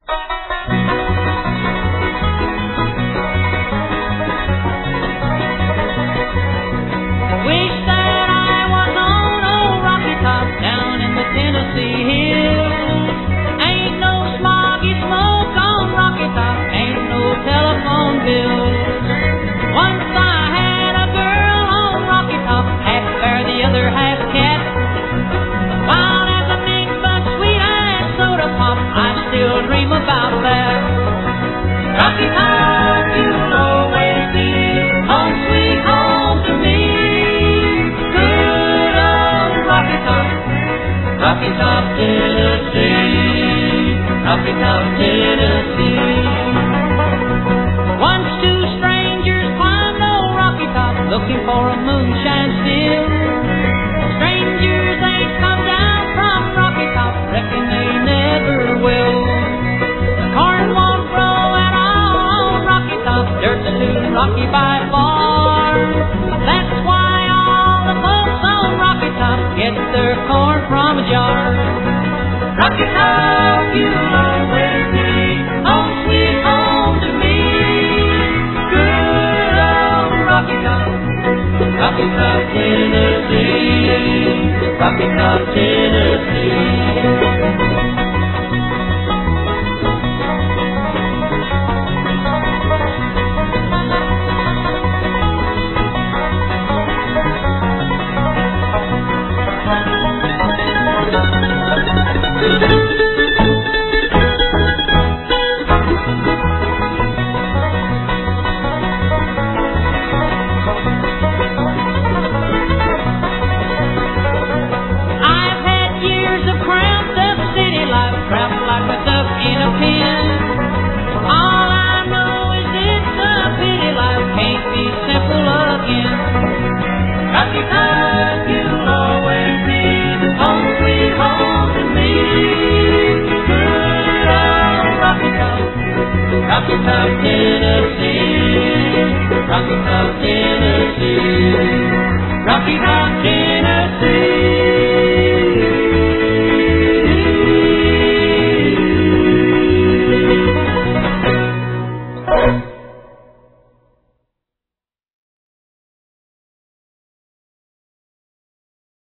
Wish that I was on old Rocky Top down in the Tennessee hills. Ain't no smoggy smoke on Rocky Top, ain't no telephone bills. Once I had a girl on Rocky Top, half bear, the other half cat. Wild as a big but sweet as soda pop, I still dream about that. Rocky Top, you'll always be home sweet home to me. Good old Rocky Top, Rocky Top, Tennessee, Rocky Top, Tennessee. Once two strangers climbed old Rocky Top, looking for a moonshine still. Strangers ain't come down from Rocky Top, reckon they never will. The corn won't grow at all on Rocky Top, dirt's too rocky by far. That's why all the folks on Rocky Top get their corn from a jar. Rocky Top, you'll always be home sweet home to me. Good old Rocky Top, Rocky Top, Tennessee, Rocky Top, Tennessee. I've had years of cramped up city life, trapped like a duck in a pen. All I know is it's a pity life can't be simple again. Rocky Top, you'll always be home sweet home to me. Good old Rocky Top, Rocky Top,